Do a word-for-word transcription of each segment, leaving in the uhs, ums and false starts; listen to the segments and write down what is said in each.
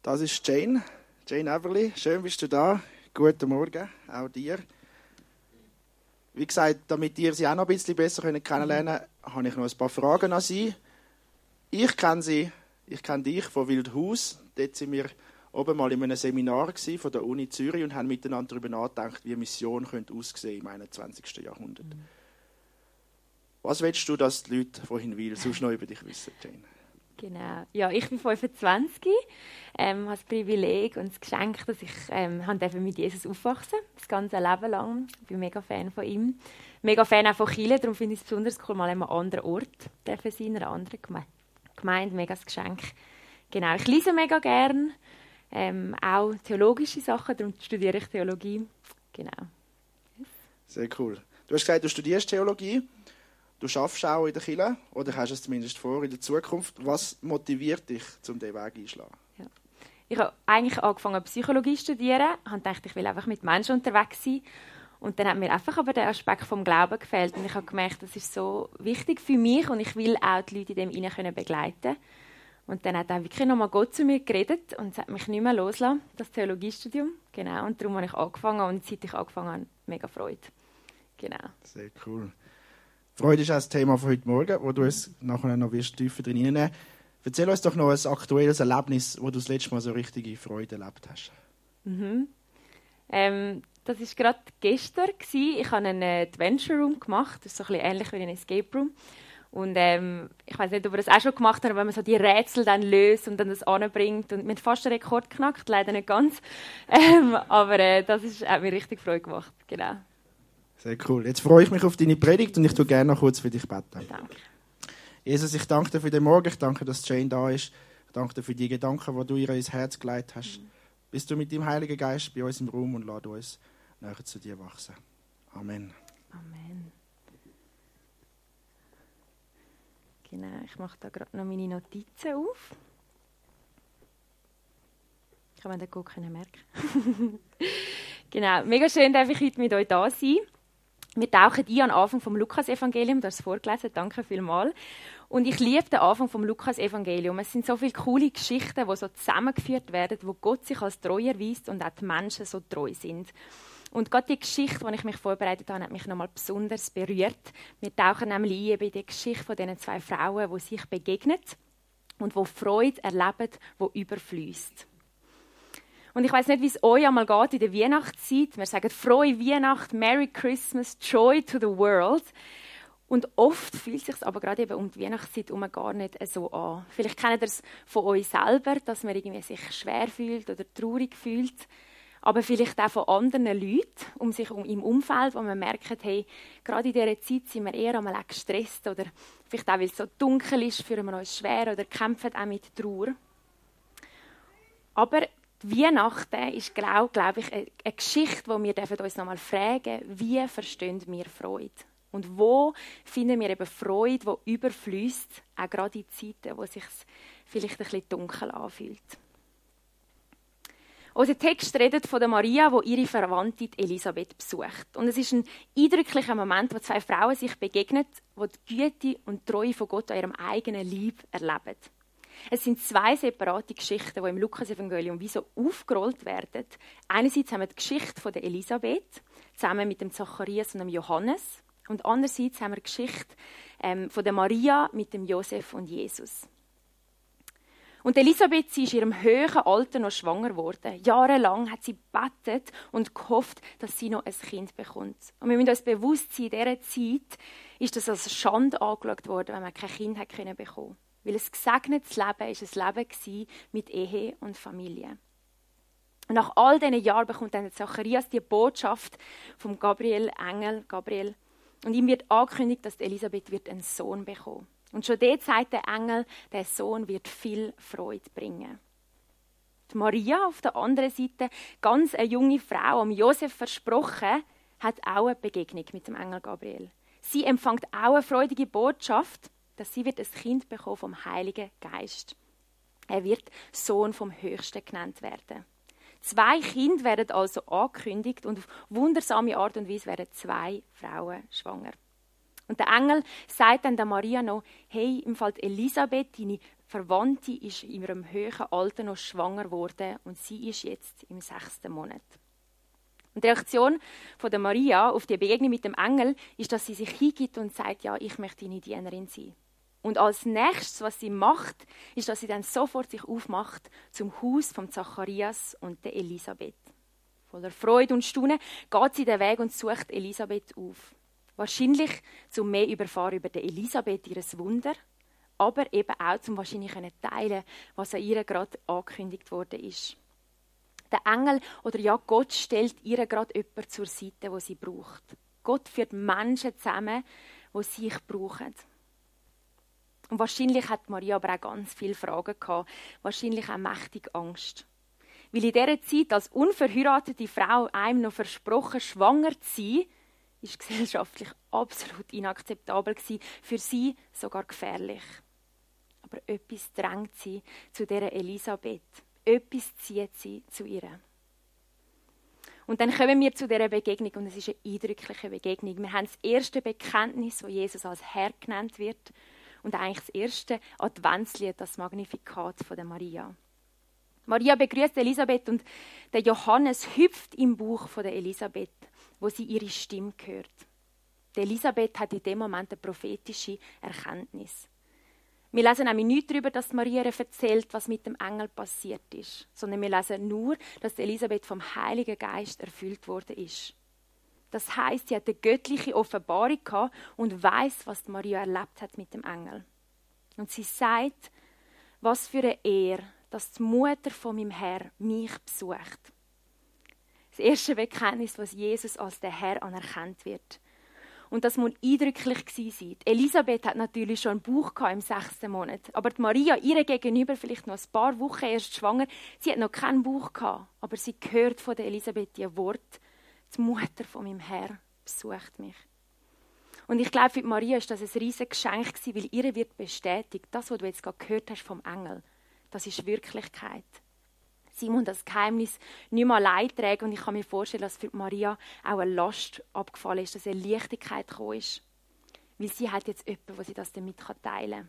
Das ist Jane, Jane Everly. Schön bist du da. Guten Morgen, auch dir. Wie gesagt, damit ihr sie auch noch ein bisschen besser kennenlernen könnt, habe ich noch ein paar Fragen an sie. Ich kenne sie, ich kenne dich von Wildhaus. Dort waren wir oben mal in einem Seminar von der Uni Zürich und haben miteinander darüber nachgedacht, wie eine Mission könnte aussehen im einundzwanzigsten Jahrhundert. Mhm. Was willst du, dass die Leute von Hinwil sonst noch über dich wissen, Jane? Genau. Ja, ich bin fünfundzwanzig, ähm, habe das Privileg und das Geschenk, dass ich ähm, mit Jesus aufwachsen durfte, das ganze Leben lang. Ich bin mega Fan von ihm. Mega Fan auch von Kirche, darum finde ich es besonders cool, mal an einem anderen Ort sein, in einer anderen Geme- Gemeinde. Mega das Geschenk. Genau, ich lese mega gern, ähm, auch theologische Sachen, darum studiere ich Theologie. Genau. Yes. Sehr cool. Du hast gesagt, du studierst Theologie. Du arbeitest auch in der Kirche, oder hast es zumindest vor in der Zukunft. Was motiviert dich, um diesen Weg einzuschlagen? Ja. Ich habe eigentlich angefangen, Psychologie zu studieren. Ich habe gedacht, ich will einfach mit Menschen unterwegs sein. Und dann hat mir einfach aber der Aspekt vom Glauben gefehlt. Und ich habe gemerkt, das ist so wichtig für mich und ich will auch die Leute in dem hinein begleiten. Und dann hat auch wirklich nochmal Gott zu mir geredet und es hat mich nicht mehr losgelassen, das Theologiestudium. Genau, und darum habe ich angefangen und seit ich angefangen habe, mega Freude. Genau. Sehr cool. Freude ist auch das Thema von heute Morgen, wo du es nachher noch tiefer drin hineinnehmen wirst. Erzähl uns doch noch ein aktuelles Erlebnis, wo du das letzte Mal so richtige Freude erlebt hast. Mhm. Ähm, das war gerade gestern. Ich habe einen Adventure Room gemacht. Das ist so ein bisschen ähnlich wie ein Escape Room. Und ähm, ich weiß nicht, ob ihr das auch schon gemacht habt, aber wenn man so die Rätsel dann löst und dann das anbringt. Und wir haben fast einen Rekord geknackt, leider nicht ganz. Ähm, aber äh, das ist, hat mir richtig Freude gemacht. Genau. Sehr cool. Jetzt freue ich mich auf deine Predigt und ich tue gerne noch kurz für dich beten. Danke. Jesus, ich danke dir für den Morgen. Ich danke, dass Jane da ist. Ich danke dir für die Gedanken, die du ihr ins Herz gelegt hast. Mhm. Bist du mit deinem Heiligen Geist bei uns im Raum und lass uns näher zu dir wachsen. Amen. Amen. Genau, ich mache da gerade noch meine Notizen auf. Ich kann mir das gut merken. Genau, mega schön, dass ich heute mit euch da sein. Wir tauchen ein am Anfang vom Lukas-Evangelium, du hast es vorgelesen, danke vielmals. Und ich liebe den Anfang vom Lukas-Evangelium. Es sind so viele coole Geschichten, die so zusammengeführt werden, wo Gott sich als treu erweist und auch die Menschen so treu sind. Und gerade die Geschichte, die ich mich vorbereitet habe, hat mich nochmal besonders berührt. Wir tauchen nämlich ein in die Geschichte von diesen zwei Frauen, die sich begegnen und die Freude erleben, die überfließt. Und ich weiss nicht, wie es euch einmal geht in der Weihnachtszeit. Wir sagen «Frohe Weihnacht», «Merry Christmas», «Joy to the world». Und oft fühlt es sich aber gerade eben um die Weihnachtszeit herum gar nicht so an. Vielleicht kennt ihr es von euch selber, dass man irgendwie sich schwer fühlt oder traurig fühlt. Aber vielleicht auch von anderen Leuten um sich um, im Umfeld, wo man merkt, hey, gerade in dieser Zeit sind wir eher einmal gestresst oder vielleicht auch, weil es so dunkel ist, fühlen wir uns schwer oder kämpfen auch mit Trauer. Aber Weihnachten ist, glaube glaub ich, eine Geschichte, wo wir uns noch mal fragen dürfen, wie verstehen wir Freude? Und wo finden wir eben Freude, die überfließt, auch gerade in Zeiten, wo es sich vielleicht ein bisschen dunkel anfühlt. Unser Text redet von der Maria, die ihre Verwandte Elisabeth besucht. Und es ist ein eindrücklicher Moment, wo zwei Frauen sich begegnen, die die Güte und die Treue von Gott an ihrem eigenen Leib erleben. Es sind zwei separate Geschichten, die im Lukas-Evangelium wie so aufgerollt werden. Einerseits haben wir die Geschichte von der Elisabeth, zusammen mit dem Zacharias und dem Johannes. Und andererseits haben wir die Geschichte ähm, von der Maria mit dem Josef und Jesus. Und Elisabeth, sie ist in ihrem hohen Alter noch schwanger geworden. Jahrelang hat sie gebetet und gehofft, dass sie noch ein Kind bekommt. Und wir müssen uns bewusst sein, in dieser Zeit ist das als Schande angeschaut worden, wenn man kein Kind hat bekommen konnte. Weil ein gesegnetes Leben war ein Leben mit Ehe und Familie. Und nach all diesen Jahren bekommt dann Zacharias die Botschaft vom Gabriel, Engel Gabriel. Und ihm wird angekündigt, dass Elisabeth wird einen Sohn bekommen. Und schon dort sagt der Engel, der Sohn wird viel Freude bringen. Die Maria auf der anderen Seite, ganz eine junge Frau, am Josef versprochen, hat auch eine Begegnung mit dem Engel Gabriel. Sie empfängt auch eine freudige Botschaft, dass sie wird ein Kind bekommen vom Heiligen Geist. Er wird Sohn vom Höchsten genannt werden. Zwei Kinder werden also angekündigt und auf wundersame Art und Weise werden zwei Frauen schwanger. Und der Engel sagt dann der Maria noch, hey, im Fall Elisabeth, deine Verwandte, ist in ihrem hohen Alter noch schwanger geworden und sie ist jetzt im sechsten Monat. Und die Reaktion von der Maria auf die Begegnung mit dem Engel ist, dass sie sich hingibt und sagt, ja, ich möchte deine Dienerin sein. Und als nächstes, was sie macht, ist, dass sie dann sofort sich aufmacht zum Haus von Zacharias und der Elisabeth. Voller Freude und Staunen geht sie den Weg und sucht Elisabeth auf. Wahrscheinlich zum mehr überfahren über die Elisabeth, ihres Wunder, aber eben auch zum wahrscheinlich teilen, was an ihr gerade angekündigt worden ist. Der Engel oder ja Gott stellt ihr gerade jemanden zur Seite, wo sie braucht. Gott führt Menschen zusammen, die sich brauchen. Und wahrscheinlich hat Maria aber auch ganz viele Fragen gehabt, wahrscheinlich auch mächtig Angst. Weil in dieser Zeit als unverheiratete Frau einem noch versprochen, schwanger zu sein, ist gesellschaftlich absolut inakzeptabel gewesen, für sie sogar gefährlich. Aber etwas drängt sie zu dieser Elisabeth. Etwas zieht sie zu ihr. Und dann kommen wir zu dieser Begegnung und es ist eine eindrückliche Begegnung. Wir haben das erste Bekenntnis, wo Jesus als Herr genannt wird und eigentlich das erste Adventslied, das Magnificat von der Maria. Maria begrüßt Elisabeth und der Johannes hüpft im Bauch von der Elisabeth, wo sie ihre Stimme hört. Die Elisabeth hat in dem Moment eine prophetische Erkenntnis. Wir lesen nämlich nichts darüber, dass Maria erzählt, was mit dem Engel passiert ist, sondern wir lesen nur, dass Elisabeth vom Heiligen Geist erfüllt worden ist. Das heisst, sie hat eine göttliche Offenbarung gehabt und weiss, was Maria erlebt hat mit dem Engel. Und sie sagt, was für eine Ehre, dass die Mutter von meinem Herr mich besucht. Das erste Bekenntnis, was Jesus als der Herr anerkannt wird. Und das muss eindrücklich gewesen sein. Elisabeth hat natürlich schon einen Bauch im sechsten Monat. Aber die Maria, ihre Gegenüber, vielleicht noch ein paar Wochen erst schwanger, sie hat noch keinen Bauch gehabt. Aber sie hört von der Elisabeth die Wort, die Mutter von meinem Herr besucht mich. Und ich glaube, für die Maria ist das ein riesiges Geschenk gewesen, weil ihr wird bestätigt, das, was du jetzt gerade gehört hast vom Engel, das ist Wirklichkeit. Sie muss das Geheimnis nicht mehr allein tragen und ich kann mir vorstellen, dass für Maria auch eine Last abgefallen ist, dass eine Leichtigkeit gekommen ist. Weil sie hat jetzt jemanden, der sie das damit teilen kann.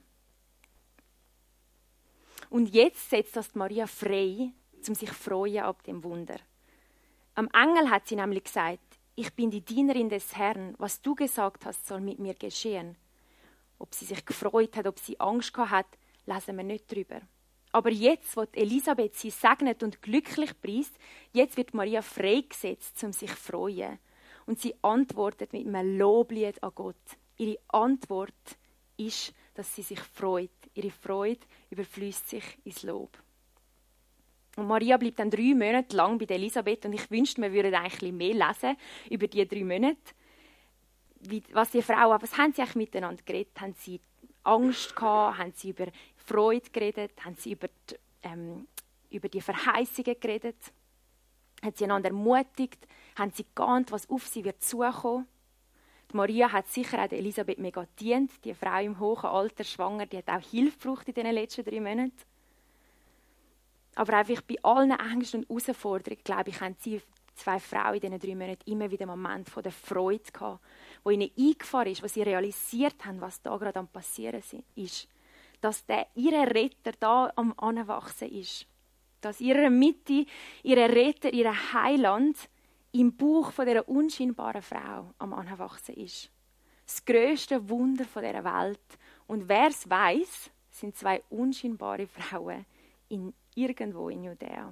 Und jetzt setzt das Maria frei, um sich zu freuen ab dem Wunder. Am Engel hat sie nämlich gesagt, ich bin die Dienerin des Herrn, was du gesagt hast, soll mit mir geschehen. Ob sie sich gefreut hat, ob sie Angst gehabt hat, lesen wir nicht drüber. Aber jetzt, wo Elisabeth sie segnet und glücklich preist, jetzt wird Maria freigesetzt, um sich zu freuen. Und sie antwortet mit einem Loblied an Gott. Ihre Antwort ist, dass sie sich freut. Ihre Freude überfließt sich ins Lob. Und Maria bleibt dann drei Monate lang bei Elisabeth und ich wünschte, wir würden eigentlich mehr lesen über diese drei Monate. Wie, was die Frauen, was haben sie eigentlich miteinander geredet? Haben sie Angst gehabt? Haben sie über Freude geredet? Haben sie über die, ähm, über die Verheißungen geredet? Haben sie einander ermutigt? Haben sie geahnt, was auf sie wird zukommen? Die Maria hat sicher auch Elisabeth mega gedient. Die Frau im hohen Alter, schwanger, die hat auch Hilfe gebraucht in den letzten drei Monaten. Aber einfach bei allen Ängsten und Herausforderungen, glaube ich, haben sie zwei Frauen in diesen drei Monaten immer wieder einen Moment von der Freude gehabt, wo ihnen eingefahren ist, wo sie realisiert haben, was da gerade am passieren ist. Dass der, ihre Retter da am Anwachsen ist. Dass ihre Mitte, ihre Retter, ihr Heiland im Bauch von dieser unscheinbaren Frau am Anwachsen ist. Das grösste Wunder von dieser Welt. Und wer es weiss, sind zwei unscheinbare Frauen in, irgendwo in Judäa.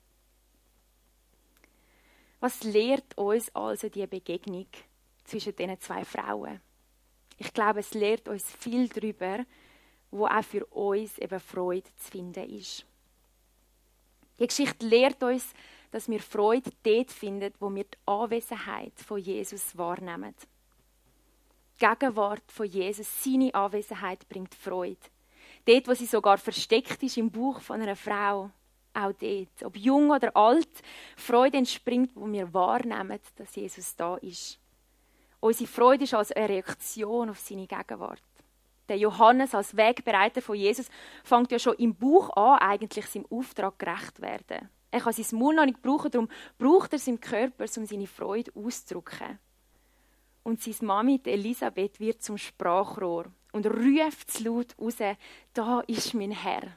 Was lehrt uns also die Begegnung zwischen diesen zwei Frauen? Ich glaube, es lehrt uns viel darüber, wo auch für uns eben Freude zu finden ist. Die Geschichte lehrt uns, dass wir Freude dort finden, wo wir die Anwesenheit von Jesus wahrnehmen. Die Gegenwart von Jesus, seine Anwesenheit, bringt Freude. Dort, wo sie sogar versteckt ist im Bauch von einer Frau, auch dort, ob jung oder alt, Freude entspringt, wo wir wahrnehmen, dass Jesus da ist. Unsere Freude ist als eine Reaktion auf seine Gegenwart. Der Johannes als Wegbereiter von Jesus fängt ja schon im Bauch an, eigentlich seinem Auftrag gerecht zu werden. Er kann sein Mund noch nicht brauchen, darum braucht er seinen Körper, um seine Freude auszudrücken. Und seine Mami, die Elisabeth, wird zum Sprachrohr und ruft es laut raus, da ist mein Herr.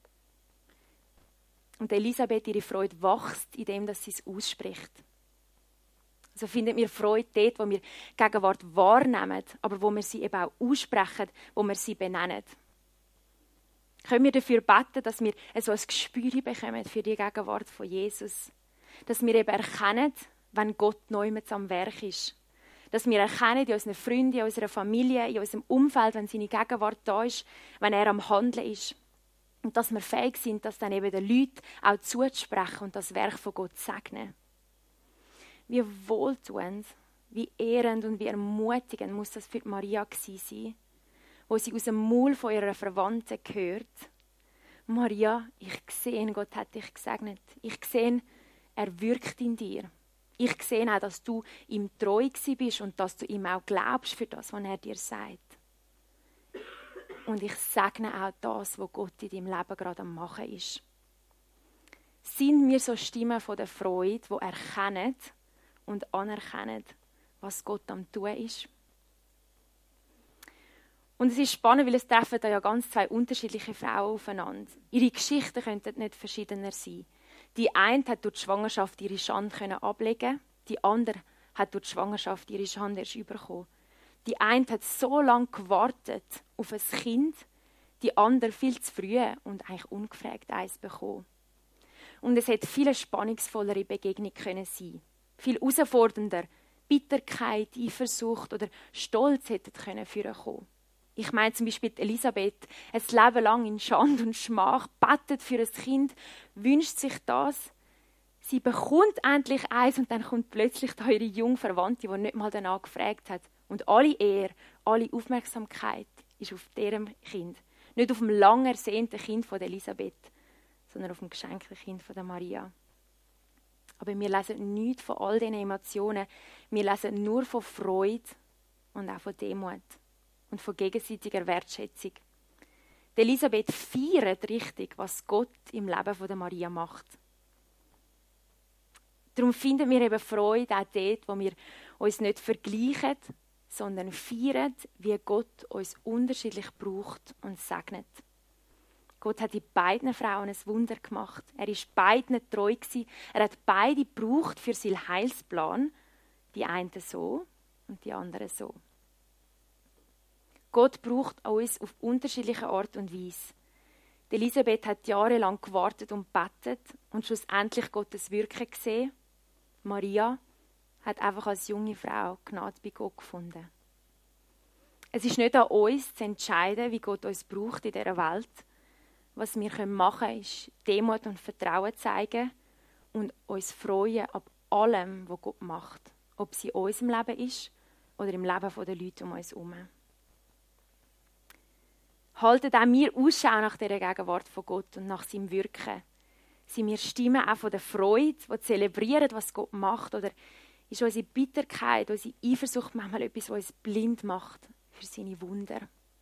Und Elisabeth, ihre Freude wächst, indem sie es ausspricht. Also findet wir Freude dort, wo wir Gegenwart wahrnehmen, aber wo wir sie eben auch aussprechen, wo wir sie benennen. Können wir dafür beten, dass wir so ein Gespür bekommen für die Gegenwart von Jesus? Dass wir eben erkennen, wenn Gott neu mit am Werk ist. Dass wir erkennen in unseren Freunden, in unserer Familie, in unserem Umfeld, wenn seine Gegenwart da ist, wenn er am Handeln ist. Und dass wir fähig sind, das dann eben den Leuten auch zuzusprechen und das Werk von Gott zu segnen. Wie wohltuend, wie ehrend und wie ermutigend muss das für Maria gewesen sein, wo sie aus dem Maul von ihrer Verwandten hört: Maria, ich sehe, Gott hat dich gesegnet. Ich sehe, er wirkt in dir. Ich sehe auch, dass du ihm treu bist und dass du ihm auch glaubst für das, was er dir sagt. Und ich segne auch das, was Gott in deinem Leben gerade am Machen ist. Sind wir so Stimmen von der Freude, die erkennen und anerkennen, was Gott am Tun ist? Und es ist spannend, weil es treffen da ja ganz zwei unterschiedliche Frauen aufeinander. Ihre Geschichten könnten nicht verschiedener sein. Die eine hat durch die Schwangerschaft ihre Schande ablegen, die andere hat durch die Schwangerschaft ihre Schande erst bekommen. Die eine hat so lange gewartet auf ein Kind, die andere viel zu früh und eigentlich ungefragt eins bekommen. Und es hätte viel spannungsvollere Begegnung können sein. Viel herausfordernder, Bitterkeit, Eifersucht oder Stolz hätten können vorkommen. Ich meine zum Beispiel Elisabeth, ein Leben lang in Schande und Schmach, betet für ein Kind, wünscht sich das. Sie bekommt endlich eins und dann kommt plötzlich da ihre junge Verwandte, die nicht mal danach gefragt hat. Und alle Ehre, alle Aufmerksamkeit ist auf diesem Kind. Nicht auf dem lang ersehnten Kind von Elisabeth, sondern auf dem geschenkten Kind von der Maria. Aber wir lesen nichts von all diesen Emotionen. Wir lesen nur von Freude und auch von Demut und von gegenseitiger Wertschätzung. Die Elisabeth feiert richtig, was Gott im Leben von der Maria macht. Darum finden wir eben Freude auch dort, wo wir uns nicht vergleichen, sondern feiern, wie Gott uns unterschiedlich braucht und segnet. Gott hat in beiden Frauen ein Wunder gemacht. Er ist beiden treu gewesen. Er hat beide gebraucht für seinen Heilsplan. Die einen so und die anderen so. Gott braucht uns auf unterschiedliche Art und Weise. Die Elisabeth hat jahrelang gewartet und gebetet und schlussendlich Gottes Wirken gesehen. Maria hat einfach als junge Frau Gnade bei Gott gefunden. Es ist nicht an uns zu entscheiden, wie Gott uns braucht in dieser Welt. Was wir machen können, ist Demut und Vertrauen zeigen und uns freuen ab allem, was Gott macht. Ob es in unserem Leben ist oder im Leben der Leute um uns herum. Halten auch wir Ausschau nach dieser Gegenwart von Gott und nach seinem Wirken. Sind wir Stimmen auch von der Freude, die zelebrieren, was Gott macht? Oder ist unsere Bitterkeit, unsere Eifersucht manchmal etwas, was uns blind macht für seine Wunder?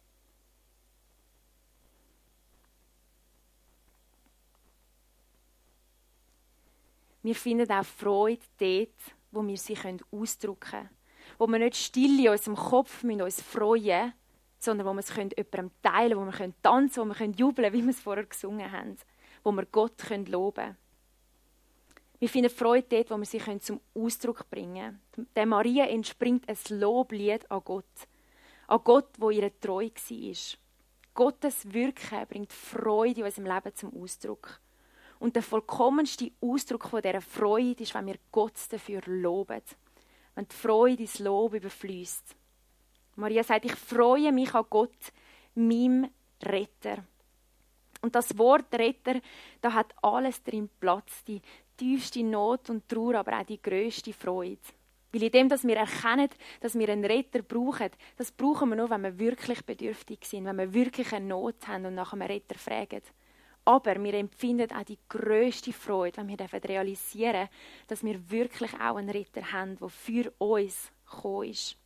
Wir finden auch Freude dort, wo wir sie ausdrücken können. Wo wir nicht still in unserem Kopf mit uns freuen, sondern wo wir es jemandem teilen können, wo wir tanzen können, wo wir jubeln können, wie wir es vorher gesungen haben. Wo wir Gott loben können. Wir finden Freude dort, wo wir sie zum Ausdruck bringen können. Der Maria entspringt ein Loblied an Gott. An Gott, wo ihr treu war. Gottes Wirken bringt Freude in unserem Leben zum Ausdruck. Und der vollkommenste Ausdruck von dieser Freude ist, wenn wir Gott dafür loben. Wenn die Freude ins Lob überfließt. Maria sagt, ich freue mich an Gott, meinem Retter. Und das Wort Retter, da hat alles drin Platz. Die tiefste Not und Trauer, aber auch die grösste Freude. Weil in dem, dass wir erkennen, dass wir einen Retter brauchen, das brauchen wir nur, wenn wir wirklich bedürftig sind, wenn wir wirklich eine Not haben und nach einem Retter fragen. Aber wir empfinden auch die grösste Freude, wenn wir realisieren, dass wir wirklich auch einen Retter haben, der für uns gekommen ist.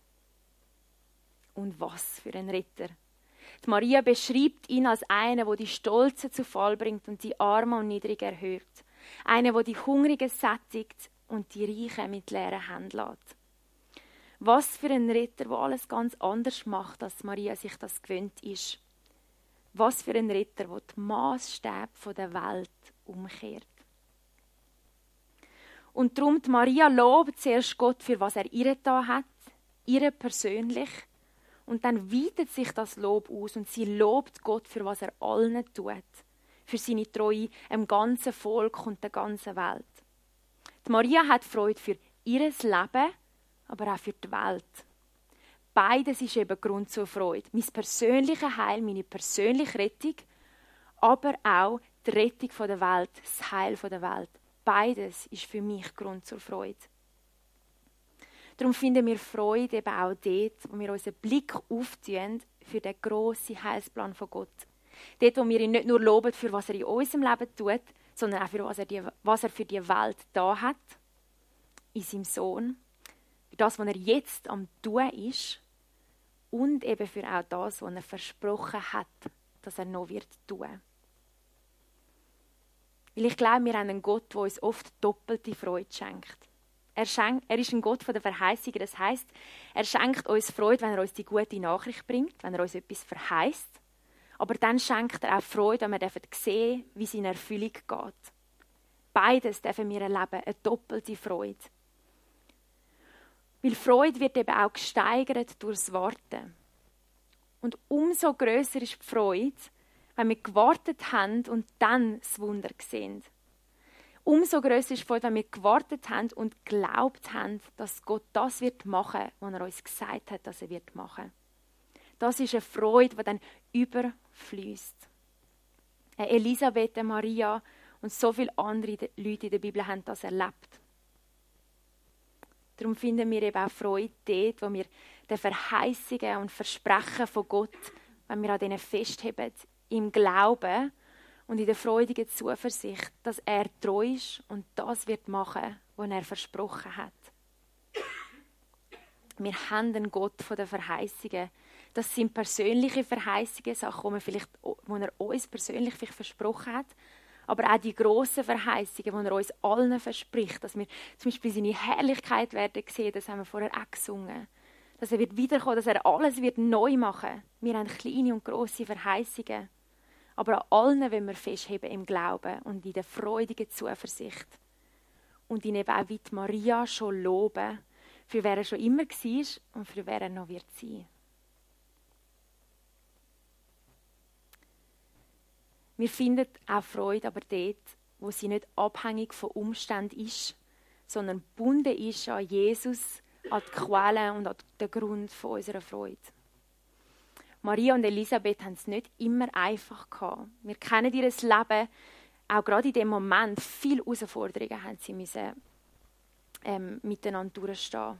Und was für ein Retter. Die Maria beschreibt ihn als einen, der die Stolzen zu Fall bringt und die Armen und Niedrigen erhöht. Einen, der die Hungrigen sättigt und die Reichen mit leeren Händen lässt. Was für ein Ritter, der alles ganz anders macht, als Maria sich das gewöhnt ist. Was für ein Ritter, der die Maßstäbe der Welt umkehrt. Und darum, die Maria lobt zuerst Gott, für was er ihr da hat, ihr persönlich. Und dann weitet sich das Lob aus und sie lobt Gott, für was er allen tut. Für seine Treue dem ganzen Volk und der ganzen Welt. Die Maria hat Freude für ihr Leben, aber auch für die Welt. Beides ist eben Grund zur Freude. Mein persönliches Heil, meine persönliche Rettung, aber auch die Rettung der Welt, das Heil der Welt. Beides ist für mich Grund zur Freude. Darum finden wir Freude eben auch dort, wo wir unseren Blick auftun für den grossen Heilsplan von Gott. Dort, wo wir ihn nicht nur loben, für was er in unserem Leben tut, sondern auch für was er, die, was er für die Welt da hat, in seinem Sohn, für das, was er jetzt am tun ist und eben für auch das, was er versprochen hat, dass er noch wird tun. Weil ich glaube, wir haben einen Gott, der uns oft doppelte Freude schenkt. Er, schenkt, er ist ein Gott der Verheißungen. Das heisst, er schenkt uns Freude, wenn er uns die gute Nachricht bringt, wenn er uns etwas verheißt. Aber dann schenkt er auch Freude, wenn wir sehen, wie es in Erfüllung geht. Beides dürfen wir erleben, eine doppelte Freude. Weil Freude wird eben auch gesteigert durchs Warten. Und umso grösser ist die Freude, wenn wir gewartet haben und dann das Wunder sehen. Umso grösser ist die Freude, wenn wir gewartet haben und geglaubt haben, dass Gott das wird machen, was er uns gesagt hat, dass er wird machen. Das ist eine Freude, die dann überfließt. Elisabeth, Maria und so viele andere Leute in der Bibel haben das erlebt. Darum finden wir eben auch Freude dort, wo wir den Verheißungen und Versprechen von Gott, wenn wir an denen festheben, im Glauben und in der freudigen Zuversicht, dass er treu ist und das wird machen, was er versprochen hat. Wir haben einen Gott von den Verheißungen. Das sind persönliche Verheißungen, Sachen, die, vielleicht, die er uns persönlich vielleicht versprochen hat, aber auch die grossen Verheißungen, die er uns allen verspricht, dass wir zum Beispiel seine Herrlichkeit werden sehen, das haben wir vorher auch gesungen, dass er wird wiederkommen, dass er alles wird neu machen. Wir haben kleine und grosse Verheißungen, aber an allen wollen wir festheben im Glauben und in der freudigen Zuversicht und ihn eben auch wie die Maria schon loben, für wer er schon immer war und für wer er noch wird sein. Wir finden auch Freude aber dort, wo sie nicht abhängig von Umständen ist, sondern gebunden ist an Jesus, an die Quelle und an den Grund von unserer Freude. Maria und Elisabeth haben es nicht immer einfach gehabt. Wir kennen ihr Leben, auch gerade in dem Moment, viele Herausforderungen haben sie müssen, ähm, miteinander durchstehen.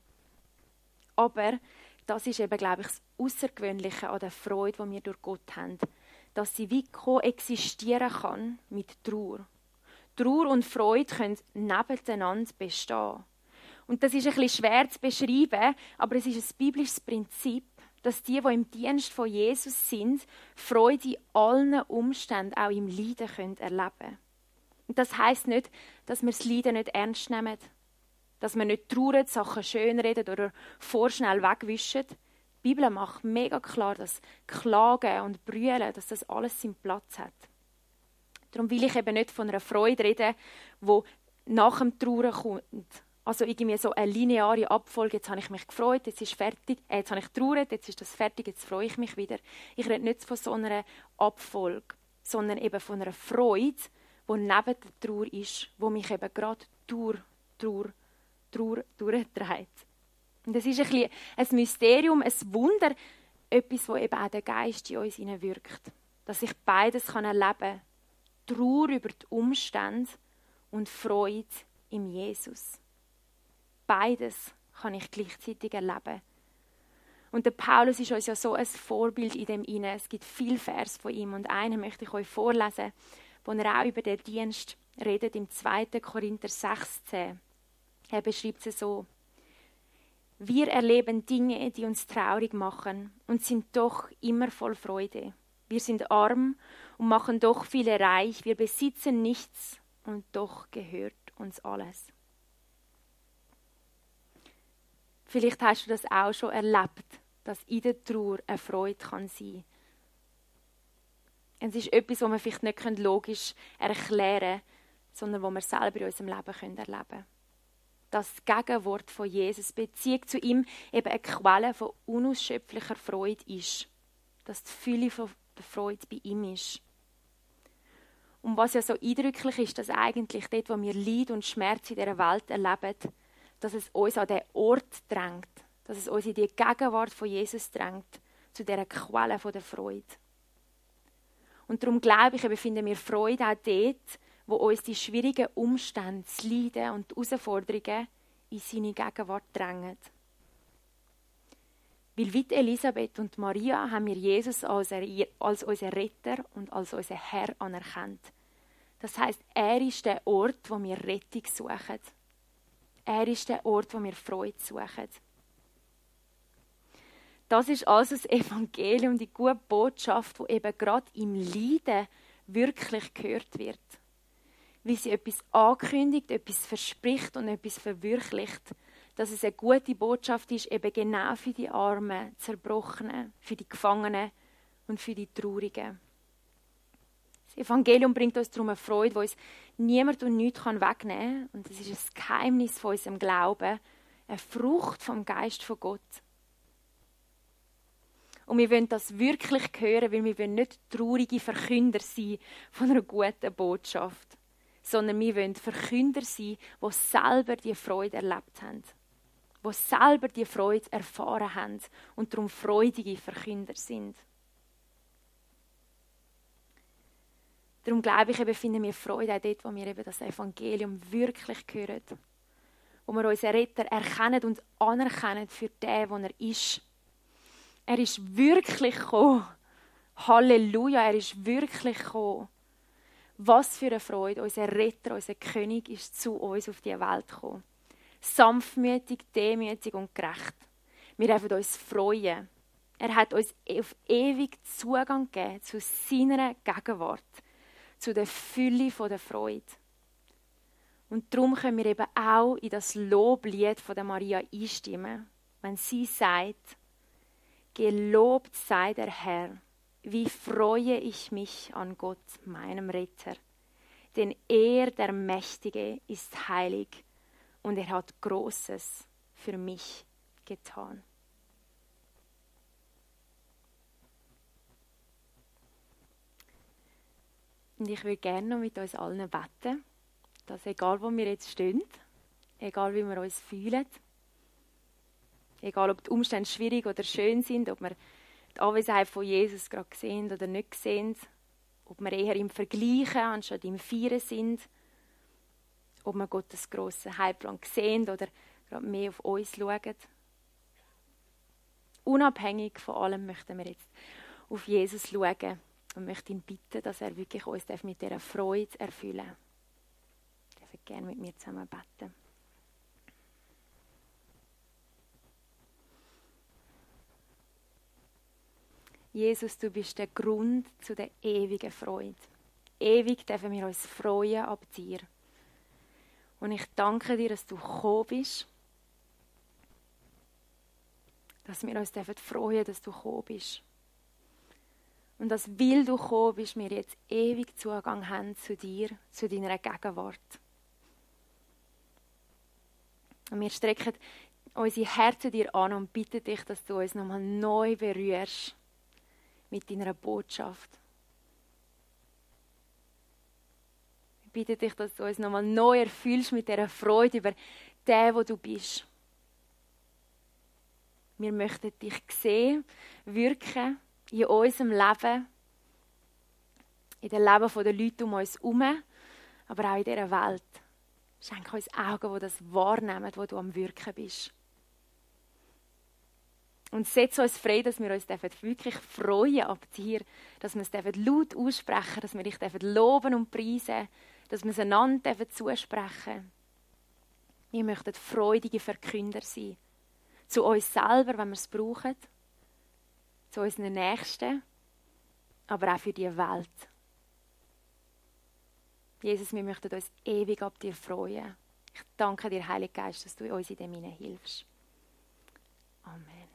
Aber das ist eben, glaube ich, das Außergewöhnliche an der Freude, die wir durch Gott haben, dass sie wie koexistieren kann mit Trauer. Trauer und Freude können nebeneinander bestehen. Und das ist ein bisschen schwer zu beschreiben, aber es ist ein biblisches Prinzip, dass die, die im Dienst von Jesus sind, Freude in allen Umständen, auch im Leiden, können erleben. Und das heisst nicht, dass wir das Leiden nicht ernst nehmen, dass wir nicht trauern, Sachen schönreden oder vorschnell wegwischen. Die Bibel macht mega klar, dass Klagen und Brüllen, dass das alles seinen Platz hat. Darum will ich eben nicht von einer Freude reden, die nach dem Trauern kommt. Also irgendwie so eine lineare Abfolge. Jetzt habe ich mich gefreut, jetzt ist fertig. Äh, jetzt habe ich getrauert, jetzt ist das fertig, jetzt freue ich mich wieder. Ich rede nicht von so einer Abfolge, sondern eben von einer Freude, die neben der Trauer ist, die mich eben gerade durch Trauer, Trauer durchträgt. Und das ist ein bisschen ein Mysterium, ein Wunder, etwas, das eben auch der Geist in uns wirkt. Dass ich beides erleben kann. Trauer über die Umstände und Freude im Jesus. Beides kann ich gleichzeitig erleben. Und der Paulus ist uns ja so ein Vorbild in dem Inne. Es gibt viele Vers von ihm und einen möchte ich euch vorlesen, wo er auch über den Dienst redet im zweiten Korinther sechzehn. Er beschreibt es so: Wir erleben Dinge, die uns traurig machen und sind doch immer voll Freude. Wir sind arm und machen doch viele reich. Wir besitzen nichts und doch gehört uns alles. Vielleicht hast du das auch schon erlebt, dass in der Trauer eine Freude kann sein kann. Es ist etwas, was wir vielleicht nicht logisch erklären können, sondern was wir selber in unserem Leben erleben können. Das Gegenwort von Jesus, Beziehung zu ihm, eben eine Quelle von unausschöpflicher Freude ist. Dass die Fülle von der Freude bei ihm ist. Und was ja so eindrücklich ist, dass eigentlich dort, wo wir Leid und Schmerz in dieser Welt erleben, dass es uns an den Ort drängt, dass es uns in die Gegenwart von Jesus drängt, zu dieser Quelle von der Freude. Und darum glaube ich, eben, finden wir Freude auch dort, wo uns die schwierigen Umstände, das Leiden und die Herausforderungen in seine Gegenwart drängen. Weil wie Elisabeth und Maria haben wir Jesus als, als unseren Retter und als unseren Herr anerkannt. Das heisst, er ist der Ort, wo wir Rettung suchen. Er ist der Ort, wo wir Freude suchen. Das ist also das Evangelium, die gute Botschaft, die eben gerade im Leiden wirklich gehört wird. Wie sie etwas ankündigt, etwas verspricht und etwas verwirklicht. Dass es eine gute Botschaft ist, eben genau für die Armen, Zerbrochenen, für die Gefangenen und für die Traurigen. Das Evangelium bringt uns darum eine Freude, die uns niemand und nichts wegnehmen kann. Und es ist ein Geheimnis von unserem Glauben, eine Frucht vom Geist von Gott. Und wir wollen das wirklich hören, weil wir wollen nicht traurige Verkünder sein von einer guten Botschaft, sondern wir wollen Verkünder sein, die selber die Freude erlebt haben, die selber die Freude erfahren haben und darum freudige Verkünder sind. Darum glaube ich, eben, finden wir Freude auch dort, wo wir eben das Evangelium wirklich hören, wo wir unseren Retter erkennen und anerkennen für den, der er ist. Er ist wirklich gekommen. Halleluja, er ist wirklich gekommen. Was für eine Freude. Unser Retter, unser König ist zu uns auf diese Welt gekommen. Sanftmütig, demütig und gerecht. Wir dürfen uns freuen. Er hat uns auf ewig Zugang gegeben zu seiner Gegenwart, zu der Fülle der Freude. Und darum können wir eben auch in das Loblied von der Maria einstimmen, wenn sie sagt, gelobt sei der Herr, wie freue ich mich an Gott, meinem Retter. Denn er, der Mächtige, ist heilig und er hat Großes für mich getan. Und ich würde gerne noch mit uns allen beten, dass egal wo wir jetzt stehen, egal wie wir uns fühlen, egal ob die Umstände schwierig oder schön sind, ob wir die Anwesenheit von Jesus gerade sehen oder nicht sehen, ob wir eher im Vergleichen anstatt im Feiern sind, ob wir Gottes grossen Heilplan sehen oder gerade mehr auf uns schauen. Unabhängig von allem möchten wir jetzt auf Jesus schauen und möchten ihn bitten, dass er wirklich uns mit dieser Freude erfüllen darf. Ich darf gerne mit mir zusammen beten. Jesus, du bist der Grund zu der ewigen Freude. Ewig dürfen wir uns freuen ab dir. Und ich danke dir, dass du gekommen bist. Dass wir uns dürfen freuen, dass du gekommen bist. Und dass, weil du gekommen bist, wir jetzt ewig Zugang haben zu dir, zu deiner Gegenwart. Und wir strecken unsere Herzen dir an und bitten dich, dass du uns nochmal neu berührst mit deiner Botschaft. Ich bitte dich, dass du uns nochmal neu erfüllst mit dieser Freude über den, wo du bist. Wir möchten dich sehen, wirken in unserem Leben, in dem Leben der Leute um uns herum, aber auch in dieser Welt. Schenk uns Augen, die das wahrnehmen, wo du am Wirken bist. Und setz uns frei, dass wir uns wirklich freuen ab dir, dass wir es laut aussprechen dürfen, dass wir dich loben und preisen, dass wir es einander zusprechen. Wir möchten freudige Verkünder sein. Zu uns selber, wenn wir es brauchen, zu unseren Nächsten, aber auch für die Welt. Jesus, wir möchten uns ewig ab dir freuen. Ich danke dir, Heiliger Geist, dass du uns in dem hilfst. Amen.